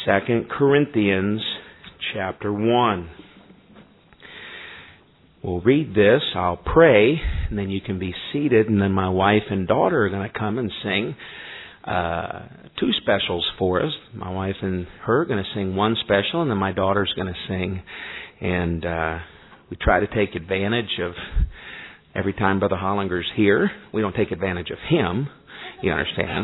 2 Corinthians chapter 1. We'll read this, I'll pray, and then you can be seated, and then my wife and daughter are going to come and sing two specials for us. My wife and her are going to sing one special, and then my daughter's going to sing. And we try to take advantage of every time Brother Hollinger's here. We don't take advantage of him, you understand.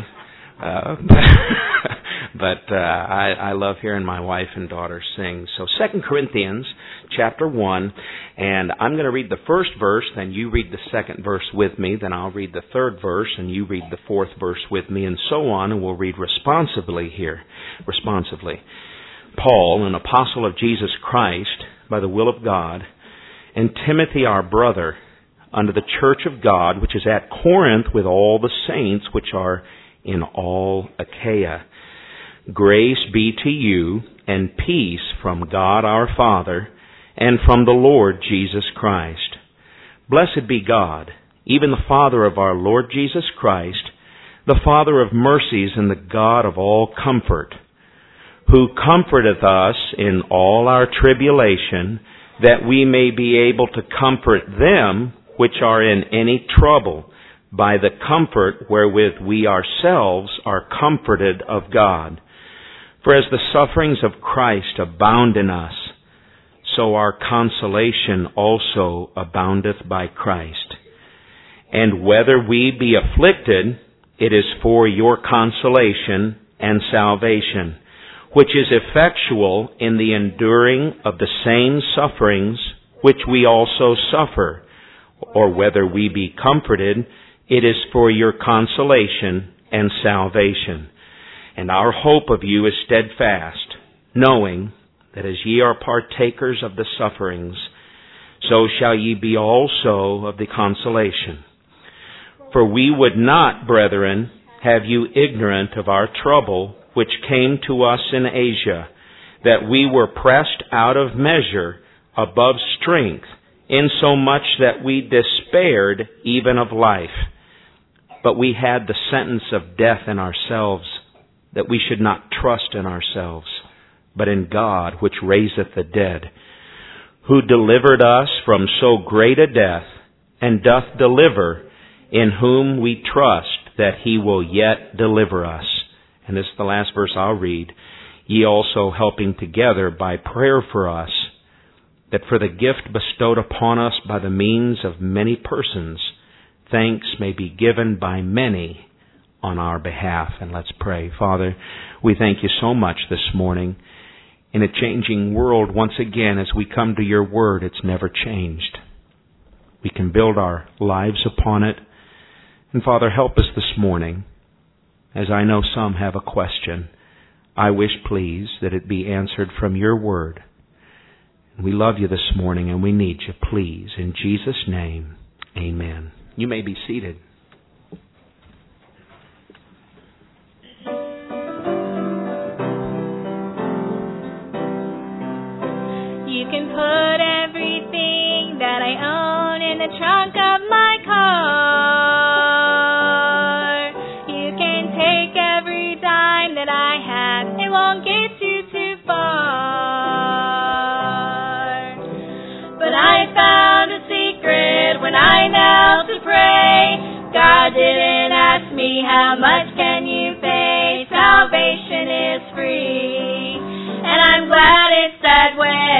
But I love hearing my wife and daughter sing. So 2 Corinthians chapter 1, and I'm going to read the first verse, then you read the second verse with me, then I'll read the third verse, and you read the fourth verse with me, and so on, and we'll read responsively here. Responsively. Paul, an apostle of Jesus Christ, by the will of God, and Timothy our brother, unto the church of God, which is at Corinth, with all the saints which are in all Achaia. Grace be to you, and peace from God our Father, and from the Lord Jesus Christ. Blessed be God, even the Father of our Lord Jesus Christ, the Father of mercies and the God of all comfort, who comforteth us in all our tribulation, that we may be able to comfort them which are in any trouble, by the comfort wherewith we ourselves are comforted of God. For as the sufferings of Christ abound in us, so our consolation also aboundeth by Christ. And whether we be afflicted, it is for your consolation and salvation, which is effectual in the enduring of the same sufferings which we also suffer. Or whether we be comforted, it is for your consolation and salvation. And our hope of you is steadfast, knowing that as ye are partakers of the sufferings, so shall ye be also of the consolation. For we would not, brethren, have you ignorant of our trouble which came to us in Asia, that we were pressed out of measure above strength, insomuch that we despaired even of life. But we had the sentence of death in ourselves, that we should not trust in ourselves, but in God which raiseth the dead, who delivered us from so great a death, and doth deliver, in whom we trust that He will yet deliver us. And this is the last verse I'll read. Ye also helping together by prayer for us, that for the gift bestowed upon us by the means of many persons, thanks may be given by many on our behalf. And let's pray. Father, we thank you so much this morning. In a changing world, once again, as we come to your word, it's never changed. We can build our lives upon it. And Father, help us this morning. As I know some have a question, I wish, please, that it be answered from your word. We love you this morning and we need you, please. In Jesus' name, amen. You may be seated. You can put everything that I own in the trunk of my car. You can take every dime that I have. It won't get you too far. But I found a secret when I knelt to pray. God didn't ask me how much can you pay. Salvation is free, and I'm glad it's that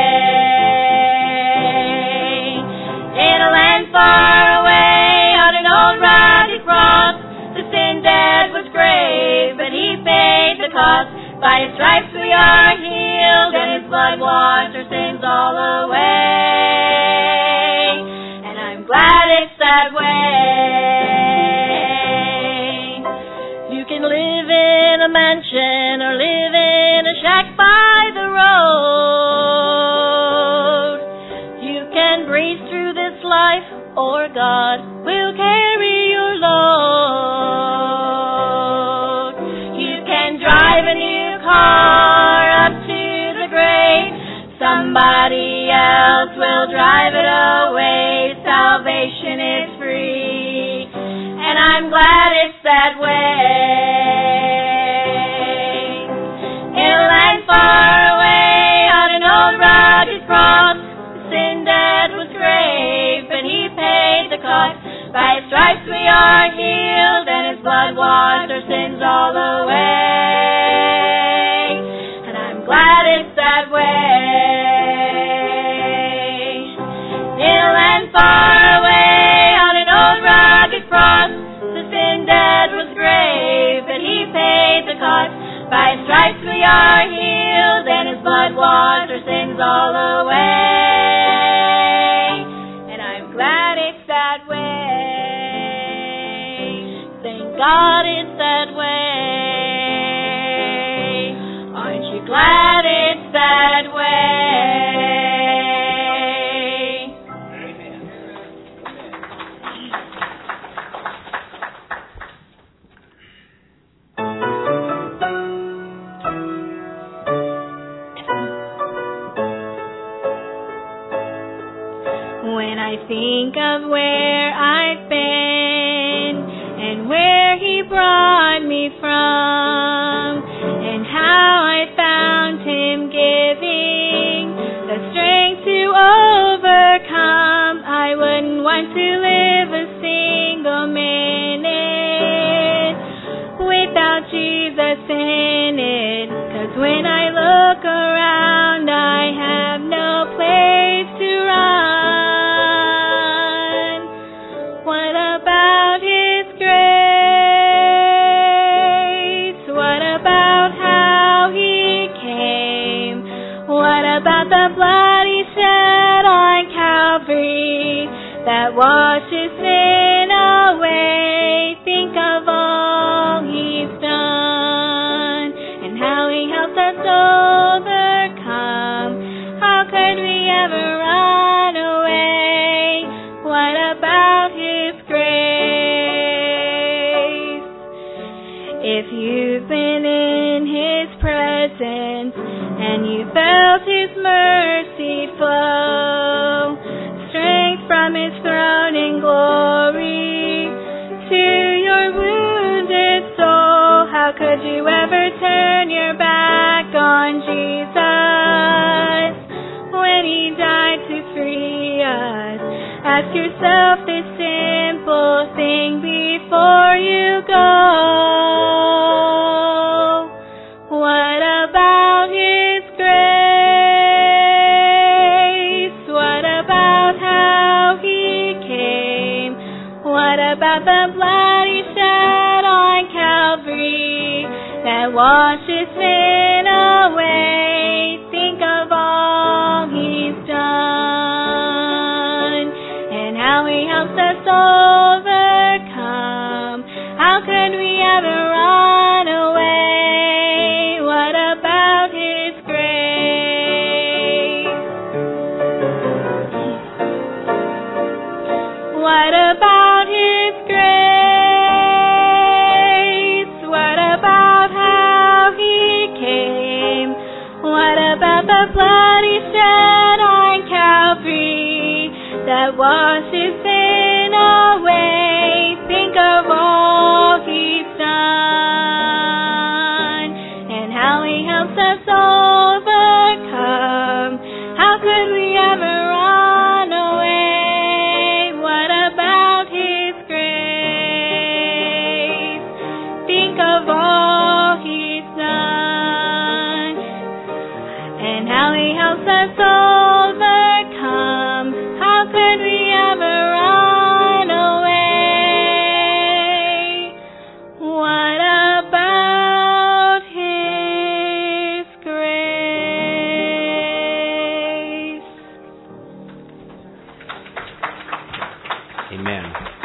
way. In a land far away, on an old rugged cross, the sin debt was grave, but He paid the cost. By His stripes we are healed, and His blood washed our sins all away. And I'm glad it's that way. You can live in a mansion or live in a shack by the road. You can breeze through this life, or God will carry your load. You can drive a new car up to the grave. Somebody else will drive it away. Salvation is free, and I'm glad it's that way. In a land far rugged cross. The sin debt was grave, but He paid the cost. By His stripes we are healed, and His blood washed our sins all away. And I'm glad it's that way. Near and far away on an old rugged cross, the sin debt was grave, but He paid the cost. By His stripes we are healed, and His blood washed our sins all away. And I'm glad it's that way. Thank God it's that way. Aren't you glad it's that way? When I think of where I've been and where He brought me from, and how I found Him giving the strength to overcome, I wouldn't want to live a single minute without Jesus in it. 'Cause when I look around, I have no place to run. What about His grace? What about how He came? What about the blood He shed on Calvary that washes sin away? Think of all He's done and how He helped us overcome. How could we ever run away? What about His grace? If you've been in His presence and you felt His mercy flow, strength from His throne in glory to your wounded soul, how could you ever turn your back on Jesus when He died to free us? Ask yourself this simple thing before you go. What about His grace? What about how He came? What about the blood He shed on Calvary that washes sin away? Think of all He's done and how He helps us overcome. How could we ever run away? What about His grace? What about His grace? What about how He came? What about the blood He shed on Calvary that washes sin away? Think of all He's done and how He helps us overcome. How could we ever run away? What about His grace? Think of all He's done and how He helps us overcome. How could we ever run away? What about His grace? Amen.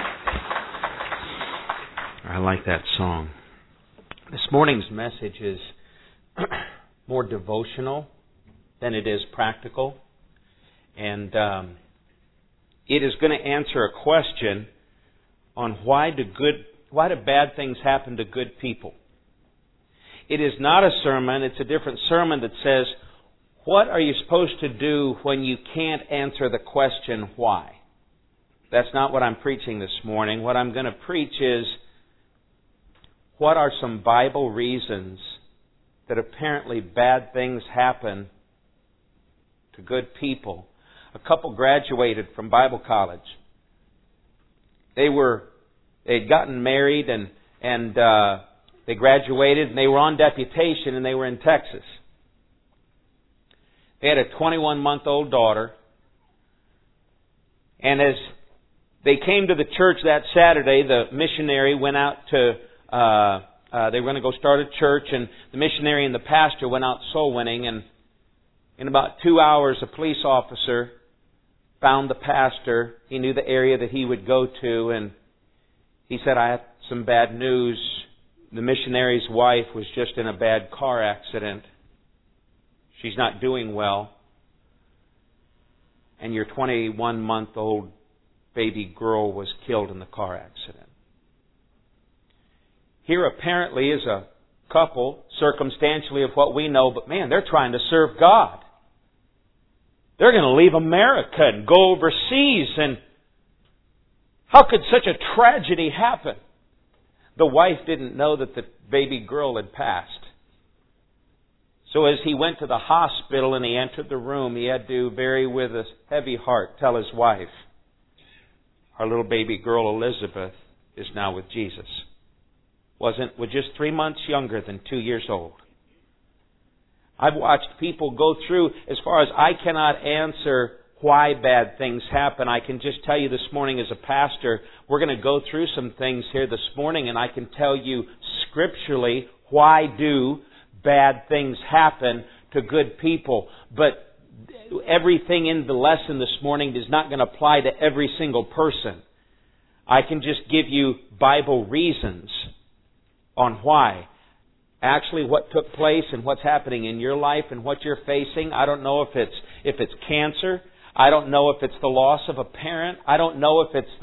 I like that song. This morning's message is more devotional than it is practical. And it is going to answer a question on why do bad things happen to good people. It is not a sermon, it's a different sermon that says, what are you supposed to do when you can't answer the question why? That's not what I'm preaching this morning. What I'm going to preach is, what are some Bible reasons that apparently bad things happen to good people. A couple graduated from Bible college. They'd gotten married and they graduated and they were on deputation and they were in Texas. They had a 21-month-old daughter. And as they came to the church that Saturday, the missionary went out to, they were going to go start a church, and the missionary and the pastor went out soul winning, and in about 2 hours a police officer found the pastor. He knew the area that he would go to, and he said, "I have some bad news. The missionary's wife was just in a bad car accident. She's not doing well. And your 21-month-old baby girl was killed in the car accident." Here apparently is a couple, circumstantially of what we know, but man, they're trying to serve God. They're going to leave America and go overseas, and how could such a tragedy happen? The wife didn't know that the baby girl had passed. So as he went to the hospital and he entered the room, he had to, very with a heavy heart, tell his wife, "Our little baby girl Elizabeth is now with Jesus." Was just 3 months younger than 2 years old. I've watched people go through, as far as I cannot answer why bad things happen. I can just tell you this morning as a pastor, we're going to go through some things here this morning, and I can tell you scripturally why do bad things happen to good people. But everything in the lesson this morning is not going to apply to every single person. I can just give you Bible reasons on why. Actually, what took place and what's happening in your life and what you're facing, I don't know if it's cancer. I don't know if it's the loss of a parent. I don't know if it's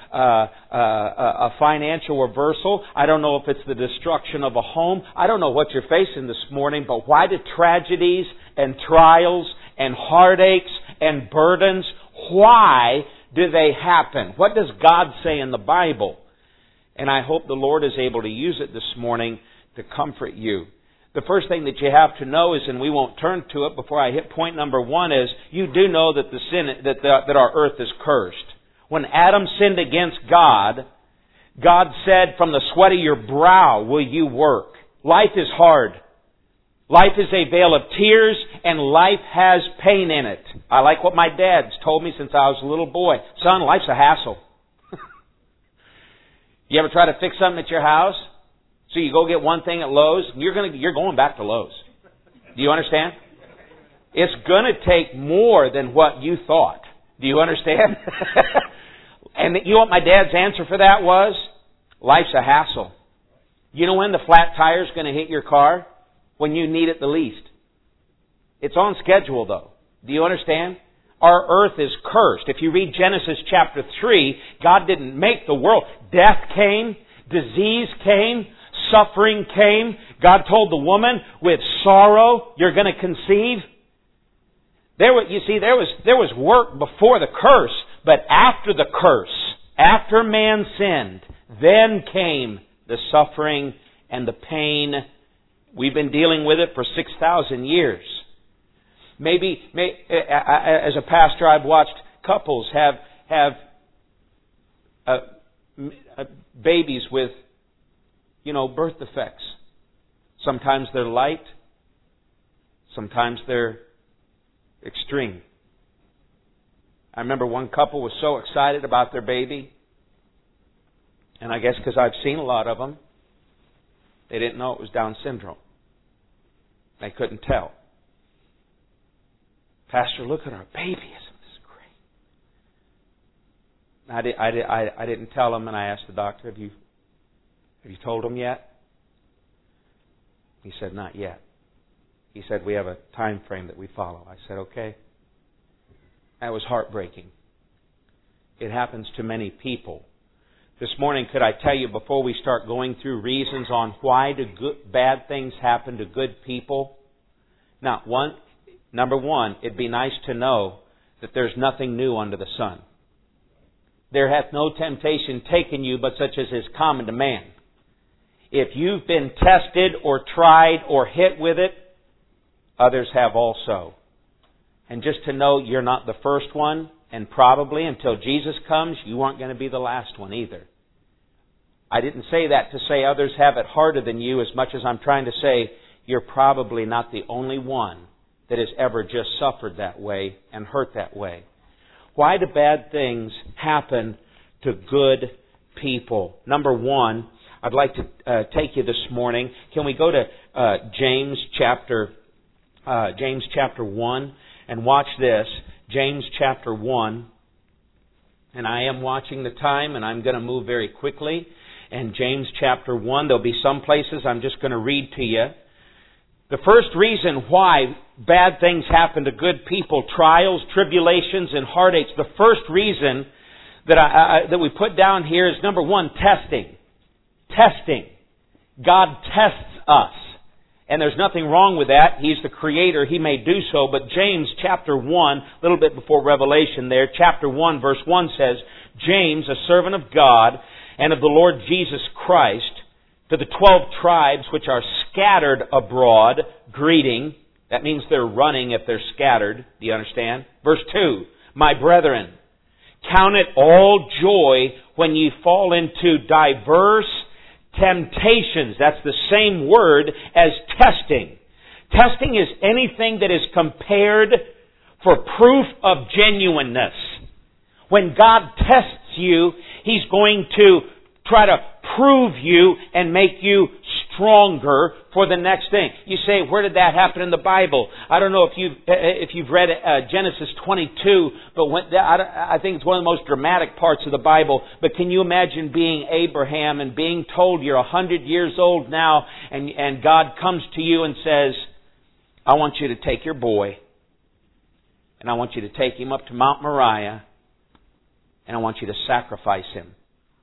a financial reversal. I don't know if it's the destruction of a home. I don't know what you're facing this morning, but why do tragedies and trials and heartaches and burdens, why do they happen? What does God say in the Bible? And I hope the Lord is able to use it this morning to comfort you. The first thing that you have to know is, and we won't turn to it before I hit point number 1, is you do know that that our earth is cursed. When Adam sinned against God, God said, "From the sweat of your brow will you work." Life is hard. Life is a vale of tears, and life has pain in it. I like what my dad's told me since I was a little boy. "Son, life's a hassle." You ever try to fix something at your house? So you go get one thing at Lowe's, and you're going back to Lowe's. Do you understand? It's going to take more than what you thought. Do you understand? And you know what my dad's answer for that was? Life's a hassle. You know when the flat tire's going to hit your car? When you need it the least. It's on schedule though. Do you understand? Our earth is cursed. If you read Genesis chapter 3, God didn't make the world. Death came, disease came, suffering came. God told the woman, "With sorrow you're going to conceive." There was work before the curse, but after the curse, after man sinned, then came the suffering and the pain. We've been dealing with it for 6,000 years. Maybe as a pastor, I've watched couples have babies with, birth defects. Sometimes they're light. Sometimes they're extreme. I remember one couple was so excited about their baby, and I guess because I've seen a lot of them, they didn't know it was Down syndrome. They couldn't tell. "Pastor, look at our baby. Isn't this great?" I didn't tell them, and I asked the doctor, have you told him yet? He said, "Not yet." He said, "We have a time frame that we follow." I said, "Okay." That was heartbreaking. It happens to many people. This morning, could I tell you, before we start going through reasons on why do bad things happen to good people? Number one, it'd be nice to know that there's nothing new under the sun. "There hath no temptation taken you but such as is common to man." If you've been tested or tried or hit with it, others have also. and just to know you're not the first one, and probably until Jesus comes, you aren't going to be the last one either. I didn't say that to say others have it harder than you, as much as I'm trying to say you're probably not the only one that has ever just suffered that way and hurt that way. Why do bad things happen to good people? Number one, I'd like to take you this morning. Can we go to James chapter 1 and watch this? James chapter 1. And I am watching the time, and I'm going to move very quickly. And James chapter 1, there'll be some places I'm just going to read to you. The first reason why bad things happen to good people, trials, tribulations, and heartaches, the first reason that we put down here is number one, testing. Testing. God tests us. And there's nothing wrong with that. He's the Creator. He may do so. But James chapter 1, a little bit before Revelation there, chapter 1 verse 1 says, James, a servant of God and of the Lord Jesus Christ, to the 12 tribes which are scattered abroad, greeting. That means they're running if they're scattered. Do you understand? Verse 2, my brethren, count it all joy when ye fall into diverse temptations. That's the same word as testing. Testing is anything that is compared for proof of genuineness. When God tests you, He's going to try to prove you and make you stronger for the next thing. You say, where did that happen in the Bible? I don't know if you've read Genesis 22, but I think it's one of the most dramatic parts of the Bible. But can you imagine being Abraham and being told you're 100 years old now, and God comes to you and says, I want you to take your boy, and I want you to take him up to Mount Moriah, and I want you to sacrifice him.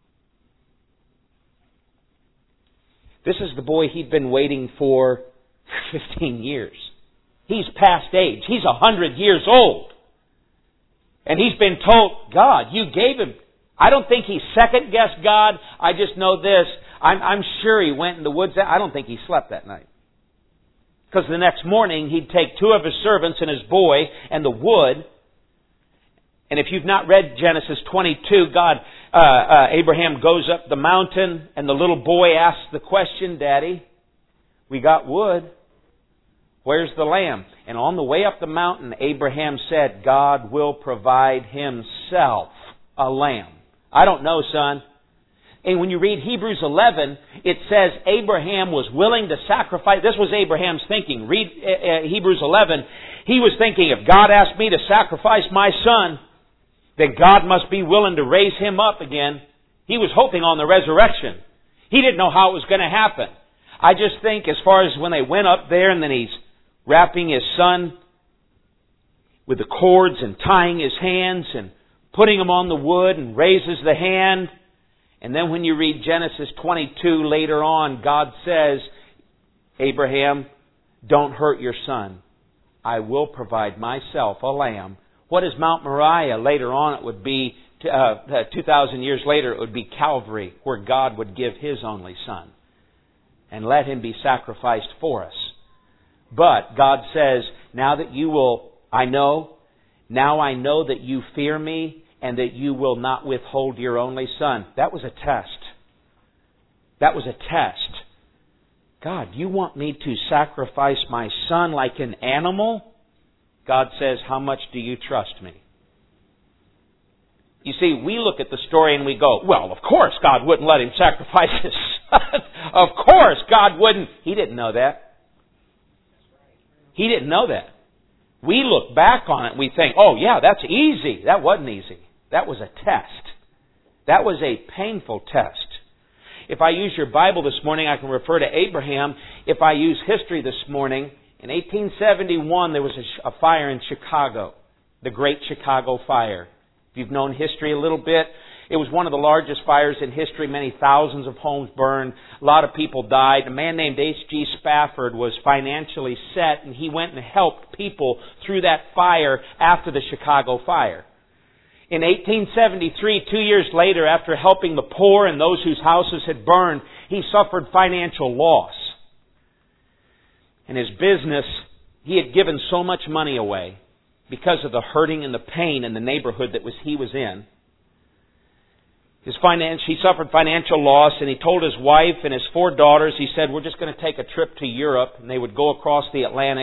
This is the boy he'd been waiting for 15 years. He's past age. He's 100 years old. And he's been told, God, you gave him. I don't think he second-guessed God. I just know this. I'm sure he went in the woods. I don't think he slept that night. Because the next morning he'd take 2 of his servants and his boy and the wood. And if you've not read Genesis 22, Abraham goes up the mountain and the little boy asks the question, Daddy, we got wood. Where's the lamb? And on the way up the mountain, Abraham said, God will provide Himself a lamb. I don't know, son. And when you read Hebrews 11, it says Abraham was willing to sacrifice. This was Abraham's thinking. Read Hebrews 11. He was thinking, if God asked me to sacrifice my son, then God must be willing to raise him up again. He was hoping on the resurrection. He didn't know how it was going to happen. I just think as far as when they went up there and then he's wrapping his son with the cords and tying his hands and putting him on the wood and raises the hand. And then when you read Genesis 22 later on, God says, Abraham, don't hurt your son. I will provide myself a lamb. What is Mount Moriah? Later on it would be, 2,000 years later, it would be Calvary, where God would give His only Son and let Him be sacrificed for us. But God says, now that you will, I know that you fear me and that you will not withhold your only Son. That was a test. That was a test. God, you want me to sacrifice my son like an animal? God says, how much do you trust me? You see, we look at the story and we go, well, of course God wouldn't let him sacrifice his son. Of course God wouldn't. He didn't know that. He didn't know that. We look back on it and we think, oh yeah, that's easy. That wasn't easy. That was a test. That was a painful test. If I use your Bible this morning, I can refer to Abraham. If I use history this morning, in 1871, there was a fire in Chicago, the Great Chicago Fire. If you've known history a little bit, it was one of the largest fires in history. Many thousands of homes burned. A lot of people died. A man named H.G. Spafford was financially set, and he went and helped people through that fire after the Chicago Fire. In 1873, 2 years later, after helping the poor and those whose houses had burned, he suffered financial loss. In his business, he had given so much money away. because of the hurting and the pain in the neighborhood that he was in. He suffered financial loss, and he told his wife and his 4 daughters, he said, we're just going to take a trip to Europe, and they would go across the Atlantic.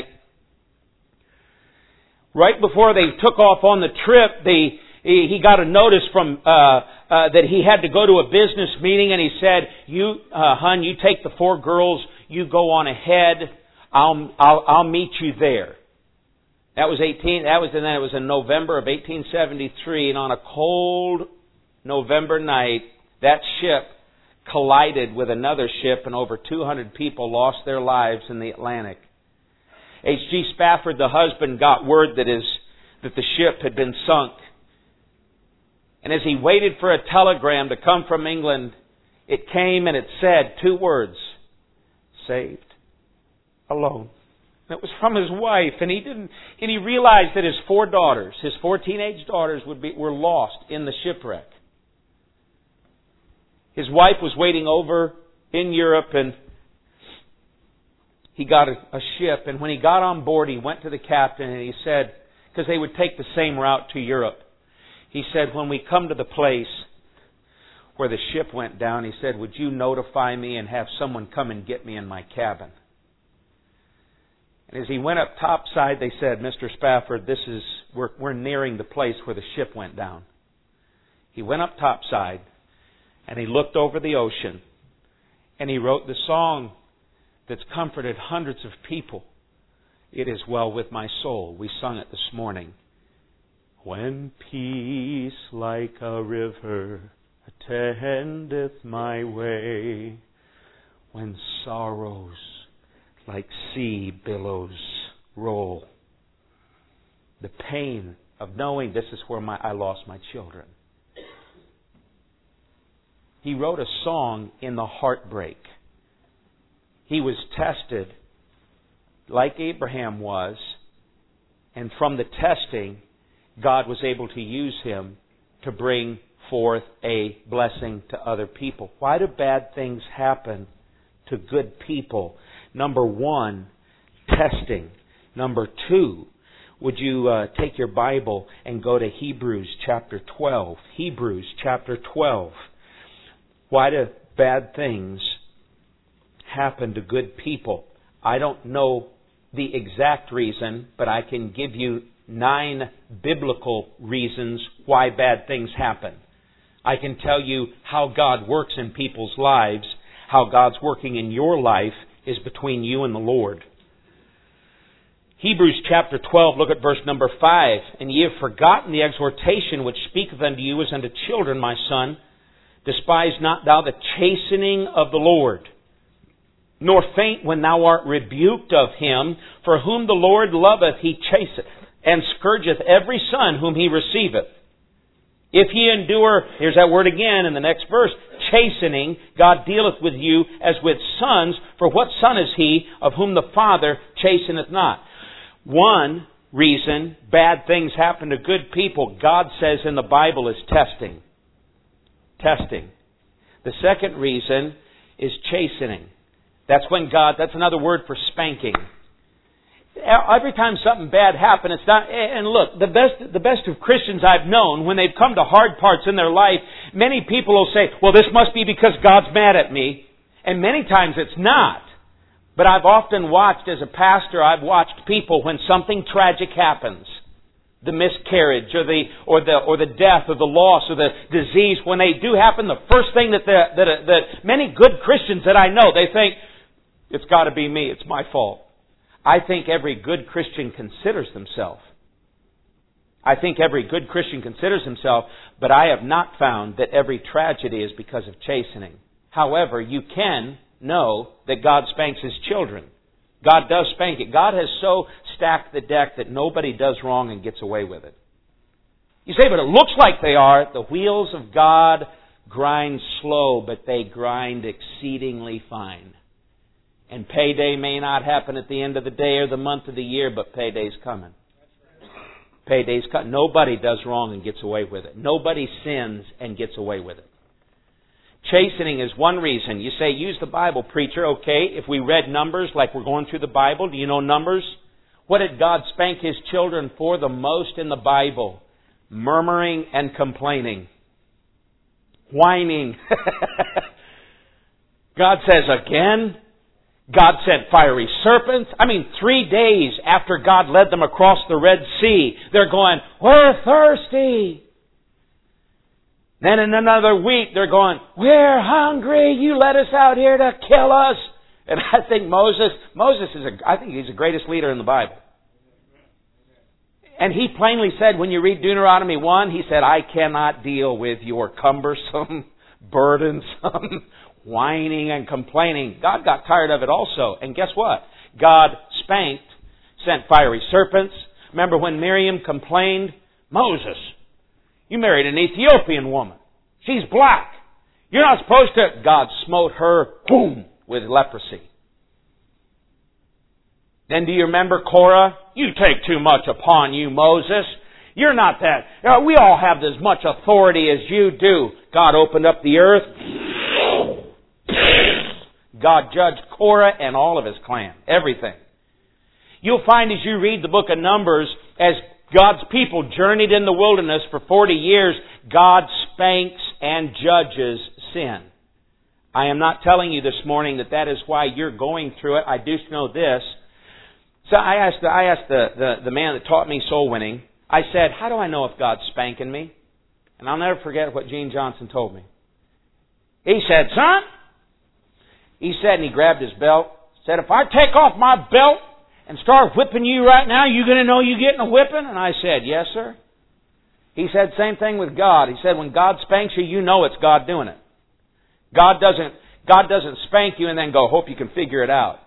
Right before they took off on the trip, he got a notice from that he had to go to a business meeting, and he said, "Hon, you take the 4 girls, you go on ahead. I'll meet you there." It was in November of 1873, and on a cold November night, that ship collided with another ship, and over 200 people lost their lives in the Atlantic. H.G. Spafford, the husband, got word that the ship had been sunk. And as he waited for a telegram to come from England, it came and it said 2 words: saved, alone. And it was from his wife, and he realized that his 4 teenage daughters were lost in the shipwreck. His wife was waiting over in Europe, and he got a ship. And when he got on board, he went to the captain and he said, because they would take the same route to Europe, he said, when we come to the place where the ship went down, he said, would you notify me and have someone come and get me in my cabin? And as he went up topside, they said, Mr. Spafford, we're nearing the place where the ship went down. He went up topside, and he looked over the ocean, and he wrote the song that's comforted hundreds of people. It is well with my soul. We sung it this morning. When peace like a river attendeth my way, when sorrows like sea billows roll, the pain of knowing this is where I lost my children. He wrote a song in the heartbreak. He was tested like Abraham was, and from the testing, God was able to use him to bring forth a blessing to other people. Why do bad things happen to good people? Number 1, testing. Number 2, would you take your Bible and go to Hebrews chapter 12? Hebrews chapter 12. Why do bad things happen to good people? I don't know the exact reason, but I can give you 9 biblical reasons why bad things happen. I can tell you how God works in people's lives. How God's working in your life is between you and the Lord. Hebrews chapter 12, look at verse number 5. And ye have forgotten the exhortation which speaketh unto you as unto children, my son. Despise not thou the chastening of the Lord, nor faint when thou art rebuked of him. For whom the Lord loveth, he chasteth, and scourgeth every son whom he receiveth. If ye endure, here's that word again in the next verse, chastening, God dealeth with you as with sons. For what son is he of whom the Father chasteneth not? One reason bad things happen to good people, God says in the Bible, is testing. Testing. The second reason is chastening. That's another word for spanking. Every time something bad happens, it's not, and look, the best of Christians I've known, when they've come to hard parts in their life, many people will say, well, this must be because God's mad at me. And many times it's not. But I've often watched, as a pastor, I've watched people when something tragic happens, the miscarriage or the death or the loss or the disease, when they do happen, the first thing that many good Christians that I know, they think, it's got to be me, it's my fault. I think every good Christian considers themselves. But I have not found that every tragedy is because of chastening. However, you can know that God spanks His children. God does spank it. God has so stacked the deck that nobody does wrong and gets away with it. You say, but it looks like they are. The wheels of God grind slow, but they grind exceedingly fine. And payday may not happen at the end of the day or the month of the year, but payday's coming. Payday's coming. Nobody does wrong and gets away with it. Nobody sins and gets away with it. Chastening is one reason. You say, use the Bible, preacher. Okay, if we read Numbers like we're going through the Bible, do you know Numbers? What did God spank His children for the most in the Bible? Murmuring and complaining. Whining. God says, again? God sent fiery serpents. 3 days after God led them across the Red Sea, they're going, we're thirsty. Then in another week, they're going, we're hungry. You let us out here to kill us. And I think Moses I think he's the greatest leader in the Bible. And he plainly said, when you read Deuteronomy 1, he said, I cannot deal with your cumbersome, burdensome, whining and complaining. God got tired of it also. And guess what? God spanked, sent fiery serpents. Remember when Miriam complained? Moses, you married an Ethiopian woman. She's black. You're not supposed to. God smote her, boom, with leprosy. Then do you remember Korah? You take too much upon you, Moses. You're not that. We all have as much authority as you do. God opened up the earth. God judged Korah and all of his clan. Everything. You'll find as you read the book of Numbers, as God's people journeyed in the wilderness for 40 years, God spanks and judges sin. I am not telling you this morning that is why you're going through it. I do know this. So I asked the man that taught me soul winning, I said, how do I know if God's spanking me? And I'll never forget what Gene Johnson told me. He said, son, he said, and he grabbed his belt, said, if I take off my belt and start whipping you right now, you going to know you're getting a whipping? And I said, yes, sir. He said, same thing with God. He said, when God spanks you, you know it's God doing it. God doesn't spank you and then go, hope you can figure it out.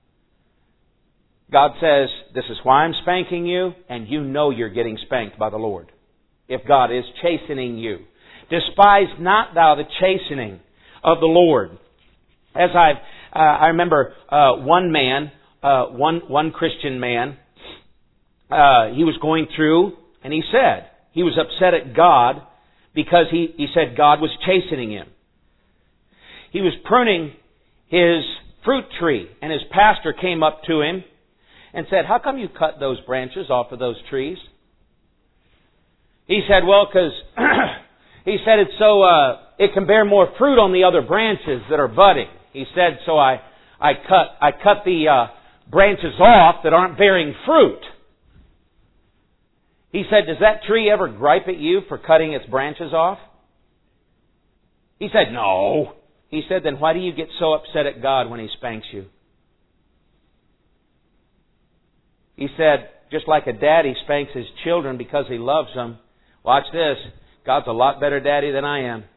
God says, this is why I'm spanking you, and you know you're getting spanked by the Lord. If God is chastening you. Despise not thou the chastening of the Lord. As I remember one man, one Christian man, he was going through, and he said, he was upset at God because he said God was chastening him. He was pruning his fruit tree, and his pastor came up to him and said, how come you cut those branches off of those trees? He said, well, because he said it's so it can bear more fruit on the other branches that are budding. He said, so I cut the branches off that aren't bearing fruit. He said, does that tree ever gripe at you for cutting its branches off? He said, no. He said, then why do you get so upset at God when He spanks you? He said, just like a daddy spanks his children because he loves them, watch this, God's a lot better daddy than I am.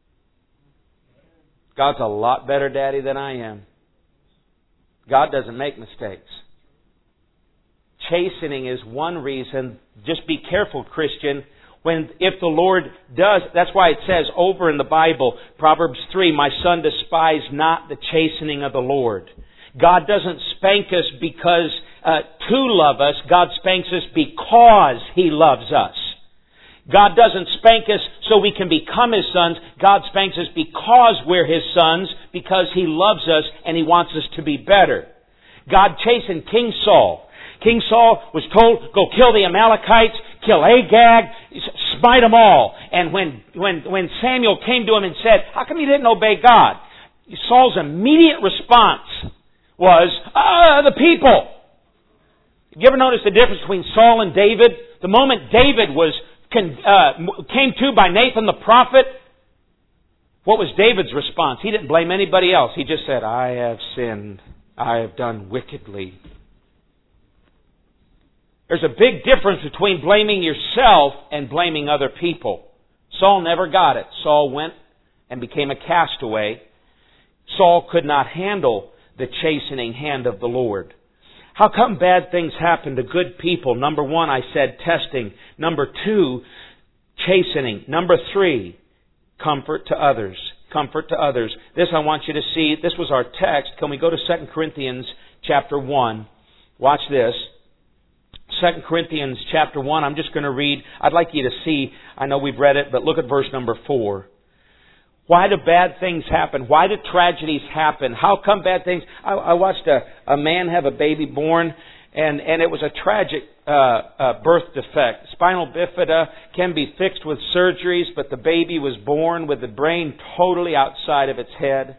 God's a lot better daddy than I am. God doesn't make mistakes. Chastening is one reason. Just be careful, Christian. If the Lord does, that's why it says over in the Bible, Proverbs 3, my son, despise not the chastening of the Lord. God doesn't spank us because to love us. God spanks us because He loves us. God doesn't spank us so we can become His sons. God spanks us because we're His sons, because He loves us and He wants us to be better. God chastened King Saul. King Saul was told, go kill the Amalekites, kill Agag, smite them all. And when Samuel came to him and said, how come you didn't obey God? Saul's immediate response was, the people. You ever notice the difference between Saul and David? The moment David was came to by Nathan the prophet, what was David's response? He didn't blame anybody else. He just said, I have sinned. I have done wickedly. There's a big difference between blaming yourself and blaming other people. Saul never got it. Saul went and became a castaway. Saul could not handle the chastening hand of the Lord. How come bad things happen to good people? Number 1, I said testing. Number 2, chastening. Number 3, comfort to others. Comfort to others. This I want you to see. This was our text. Can we go to 2 Corinthians chapter 1? Watch this. 2 Corinthians chapter 1. I'm just going to read. I'd like you to see. I know we've read it, but look at verse number 4. Why do bad things happen? Why do tragedies happen? How come bad things... I watched a man have a baby born, And it was a tragic birth defect. Spinal bifida can be fixed with surgeries, but the baby was born with the brain totally outside of its head.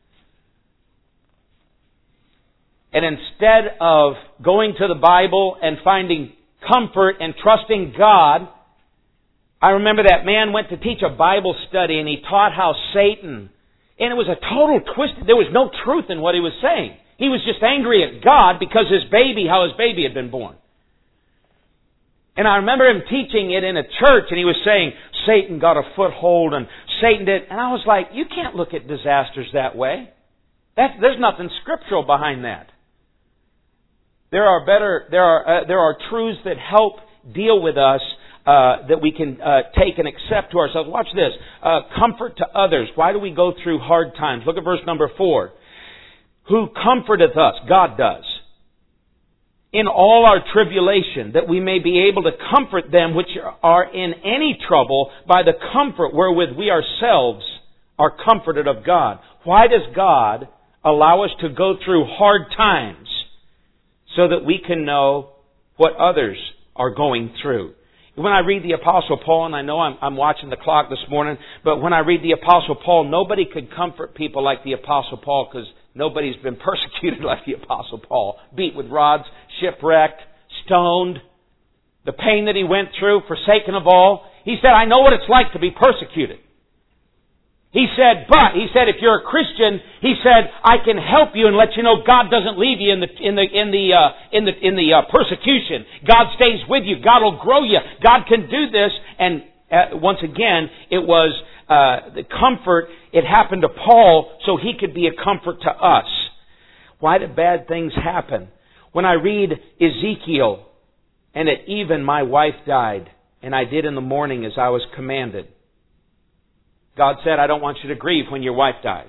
And instead of going to the Bible and finding comfort and trusting God, I remember that man went to teach a Bible study and he taught how Satan, and it was a total twist. There was no truth in what he was saying. He was just angry at God because how his baby had been born. And I remember him teaching it in a church, and he was saying, Satan got a foothold, and Satan did. And I was like, you can't look at disasters that way. There's nothing scriptural behind that. There are truths that help deal with us that we can take and accept to ourselves. Watch this. Comfort to others. Why do we go through hard times? Look at verse number 4. Who comforteth us? God does. In all our tribulation, that we may be able to comfort them which are in any trouble by the comfort wherewith we ourselves are comforted of God. Why does God allow us to go through hard times? So that we can know what others are going through. When I read the Apostle Paul, and I know I'm watching the clock this morning, but when I read the Apostle Paul, nobody could comfort people like the Apostle Paul because nobody's been persecuted like the Apostle Paul. Beat with rods, shipwrecked, stoned, the pain that he went through, forsaken of all. He said, I know what it's like to be persecuted. He said, if you're a Christian, he said, I can help you and let you know God doesn't leave you in the persecution. God stays with you. God will grow you. God can do this. And once again, it was the comfort. It happened to Paul so he could be a comfort to us. Why did bad things happen? When I read Ezekiel, and at even my wife died, and I did in the morning as I was commanded. God said, I don't want you to grieve when your wife dies.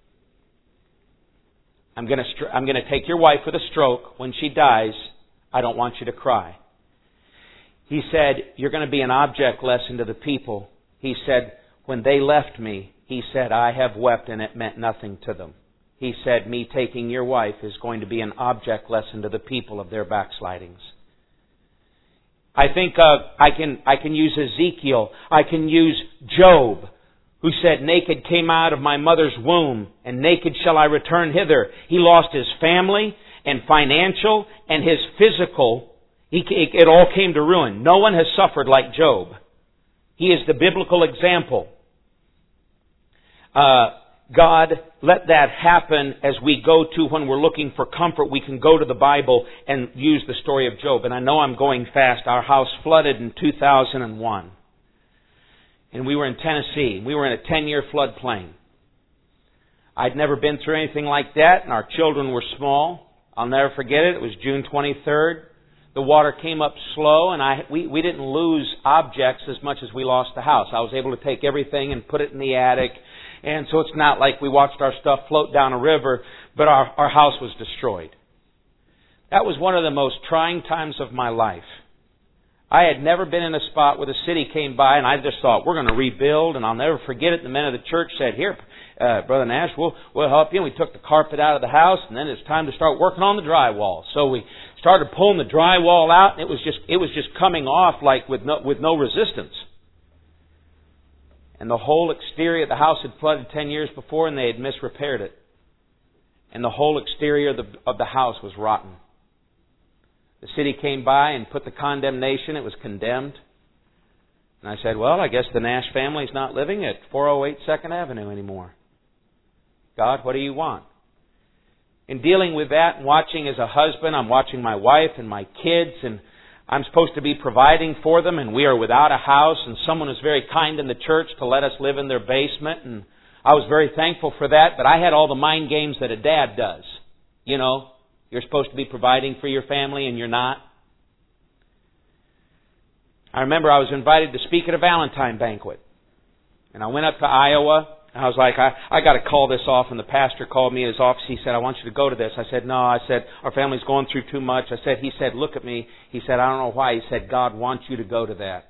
I'm going to take your wife with a stroke. When she dies, I don't want you to cry. He said, you're going to be an object lesson to the people. He said, when they left me, he said, I have wept and it meant nothing to them. He said, me taking your wife is going to be an object lesson to the people of their backslidings. I think I can use Ezekiel. I can use Job, who said, naked came out of my mother's womb, and naked shall I return hither. He lost his family and financial and his physical. It all came to ruin. No one has suffered like Job. He is the biblical example. God let that happen as we go to, when we're looking for comfort, we can go to the Bible and use the story of Job. And I know I'm going fast. Our house flooded in 2001. And we were in Tennessee. We were in a 10-year floodplain. I'd never been through anything like that, and our children were small. I'll never forget it. It was June 23rd. The water came up slow, and we didn't lose objects as much as we lost the house. I was able to take everything and put it in the attic. And so it's not like we watched our stuff float down a river, but our house was destroyed. That was one of the most trying times of my life. I had never been in a spot where the city came by, and I just thought, we're going to rebuild, and I'll never forget it. The men of the church said, here, Brother Nash, we'll help you. And we took the carpet out of the house, and then it's time to start working on the drywall. So we started pulling the drywall out, and it was just coming off like with no resistance. And the whole exterior of the house had flooded 10 years before, and they had misrepaired it. And the whole exterior of the house was rotten. The city came by and put the condemnation. It was condemned. And I said, well, I guess the Nash family's not living at 408 2nd Avenue anymore. God, what do you want? In dealing with that and watching as a husband, I'm watching my wife and my kids, and I'm supposed to be providing for them, and we are without a house, and someone was very kind in the church to let us live in their basement, and I was very thankful for that, but I had all the mind games that a dad does. You know, you're supposed to be providing for your family, and you're not. I remember I was invited to speak at a Valentine banquet, and I went up to Iowa. I was like, I got to call this off. And the pastor called me in his office. He said, I want you to go to this. I said, no. I said, our family's going through too much. He said, look at me. He said, I don't know why. He said, God wants you to go to that.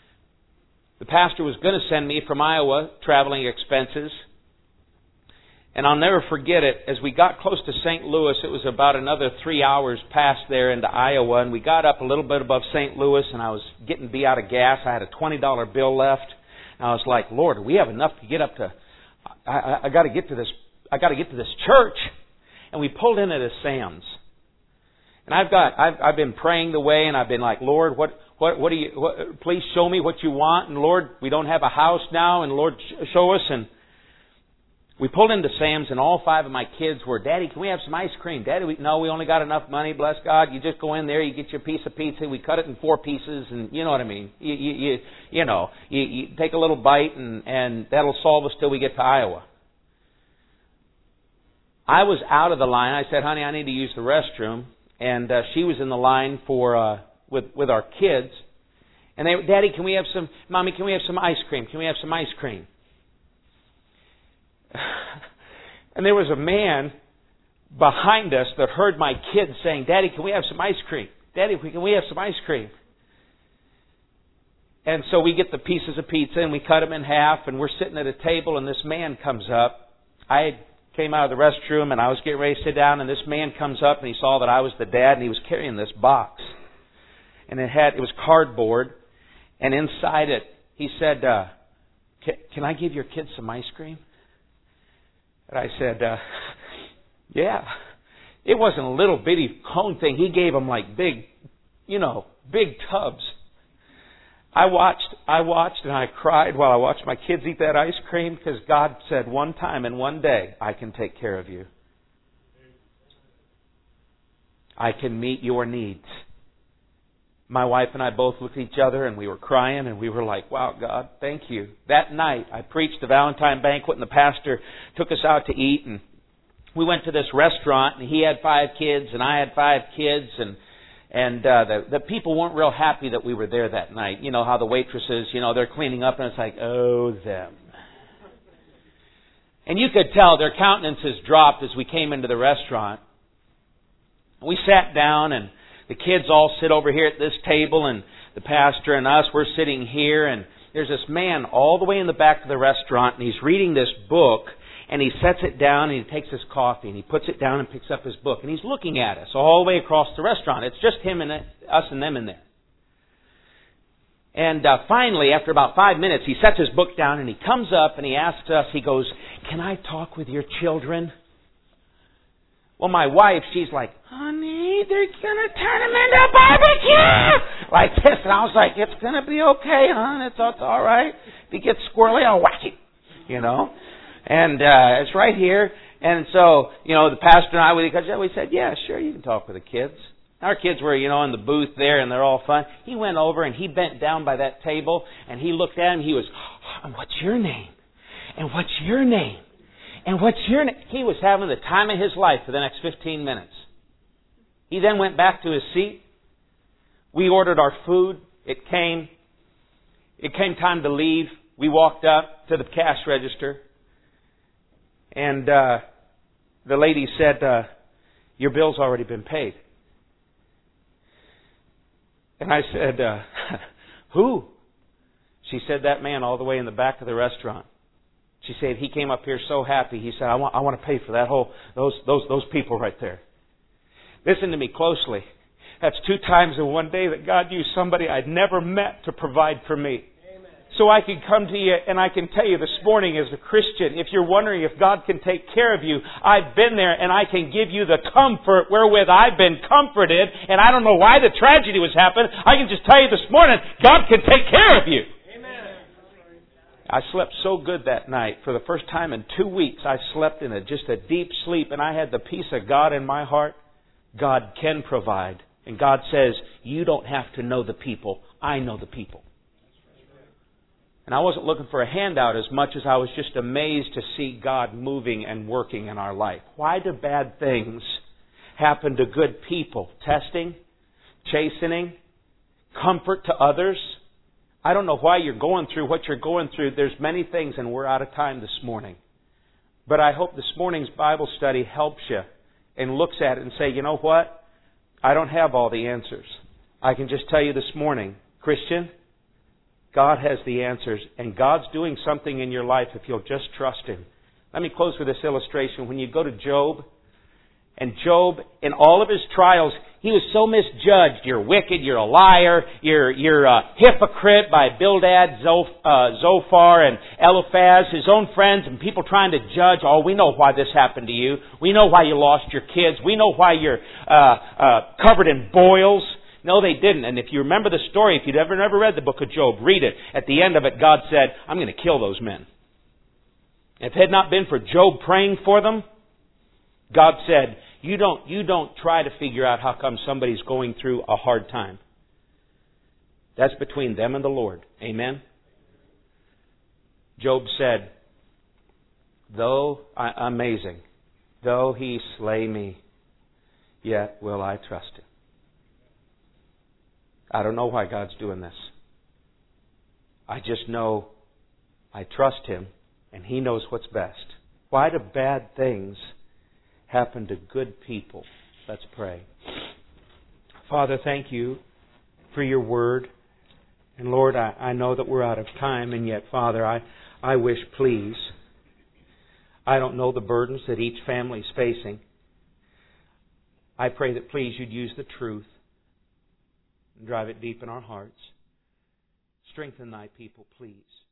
The pastor was going to send me from Iowa traveling expenses. And I'll never forget it. As we got close to St. Louis, it was about another 3 hours past there into Iowa, and we got up a little bit above St. Louis, and I was getting to be out of gas. I had a $20 bill left. And I was like, Lord, we have enough to get up to... I got to get to this. I got to get to this church. And we pulled in at a Sam's. And I've been praying the way, and I've been like, Lord, what do you? Please show me what you want. And Lord, we don't have a house now, and Lord, show us. And we pulled into Sam's, and all 5 of my kids were, Daddy, can we have some ice cream? Daddy, we only got enough money, bless God. You just go in there, you get your piece of pizza, we cut it in 4 pieces, and you know what I mean. You take a little bite, and that'll solve us till we get to Iowa. I was out of the line. I said, honey, I need to use the restroom. And she was in the line for with our kids. And they, Daddy, Mommy, can we have some ice cream? Can we have some ice cream? And there was a man behind us that heard my kids saying, Daddy, can we have some ice cream? Daddy, can we have some ice cream? And so we get the pieces of pizza and we cut them in half, and we're sitting at a table, and this man comes up. I came out of the restroom and I was getting ready to sit down, and this man comes up and he saw that I was the dad, and he was carrying this box. And it was cardboard, and inside it he said, can I give your kids some ice cream? And I said, yeah. It wasn't a little bitty cone thing. He gave them like big tubs. I watched and I cried while I watched my kids eat that ice cream, because God said one time and one day, I can take care of you. I can meet your needs. My wife and I both looked at each other and we were crying, and we were like, wow, God, thank you. That night I preached the Valentine banquet, and the pastor took us out to eat, and we went to this restaurant, and he had 5 kids and I had 5 kids, and the people weren't real happy that we were there that night. You know how the waitresses, they're cleaning up, and it's like, oh, them. And you could tell their countenances dropped as we came into the restaurant. We sat down, and the kids all sit over here at this table, and the pastor and us, we're sitting here, and there's this man all the way in the back of the restaurant, and he's reading this book, and he sets it down, and he takes his coffee, and he puts it down and picks up his book, and he's looking at us all the way across the restaurant. It's just him and us and them in there. And finally, after about 5 minutes, he sets his book down, and he comes up, and he asks us, he goes, can I talk with your children? Well, my wife, she's like, honey, they're going to turn him into a barbecue! Like this. And I was like, it's going to be okay, hon. It's all right. If he gets squirrely, I'll whack him. And it's right here. And so, the pastor and I, we said, yeah, sure, you can talk with the kids. Our kids were, in the booth there, and they're all fun. He went over, and he bent down by that table, and he looked at him. He was, what's your name? And what's your name? And what's your name? He was having the time of his life for the next 15 minutes. He then went back to his seat. We ordered our food. It came time to leave. We walked up to the cash register. And the lady said, your bill's already been paid. And I said, who? She said, that man all the way in the back of the restaurant. She said, he came up here so happy. He said, I want to pay for that those people right there. Listen to me closely. That's 2 times in one day that God used somebody I'd never met to provide for me. Amen. So I can come to you and I can tell you this morning as a Christian, if you're wondering if God can take care of you, I've been there, and I can give you the comfort wherewith I've been comforted. And I don't know why the tragedy was happening. I can just tell you this morning, God can take care of you. I slept so good that night. For the first time in 2 weeks, I slept in just a deep sleep, and I had the peace of God in my heart. God can provide. And God says, you don't have to know the people. I know the people. And I wasn't looking for a handout as much as I was just amazed to see God moving and working in our life. Why do bad things happen to good people? Testing, chastening, comfort to others. I don't know why you're going through what you're going through. There's many things, and we're out of time this morning. But I hope this morning's Bible study helps you and looks at it and say, you know what? I don't have all the answers. I can just tell you this morning, Christian, God has the answers, and God's doing something in your life if you'll just trust Him. Let me close with this illustration. When you go to Job, and Job, in all of his trials, he was so misjudged. You're wicked, you're a liar, you're a hypocrite by Bildad, Zophar, and Eliphaz, his own friends, and people trying to judge. Oh, we know why this happened to you. We know why you lost your kids. We know why you're covered in boils. No, they didn't. And if you remember the story, if you've never read the book of Job, read it. At the end of it, God said, I'm going to kill those men. If it had not been for Job praying for them, God said, you don't try to figure out how come somebody's going through a hard time. That's between them and the Lord. Amen? Job said, amazing, though he slay me, yet will I trust him. I don't know why God's doing this. I just know I trust him and he knows what's best. Why do bad things happen to good people? Let's pray. Father, thank you for your word. And Lord, I know that we're out of time, and yet, Father, I wish, please, I don't know the burdens that each family is facing. I pray that, please, you'd use the truth and drive it deep in our hearts. Strengthen thy people, please.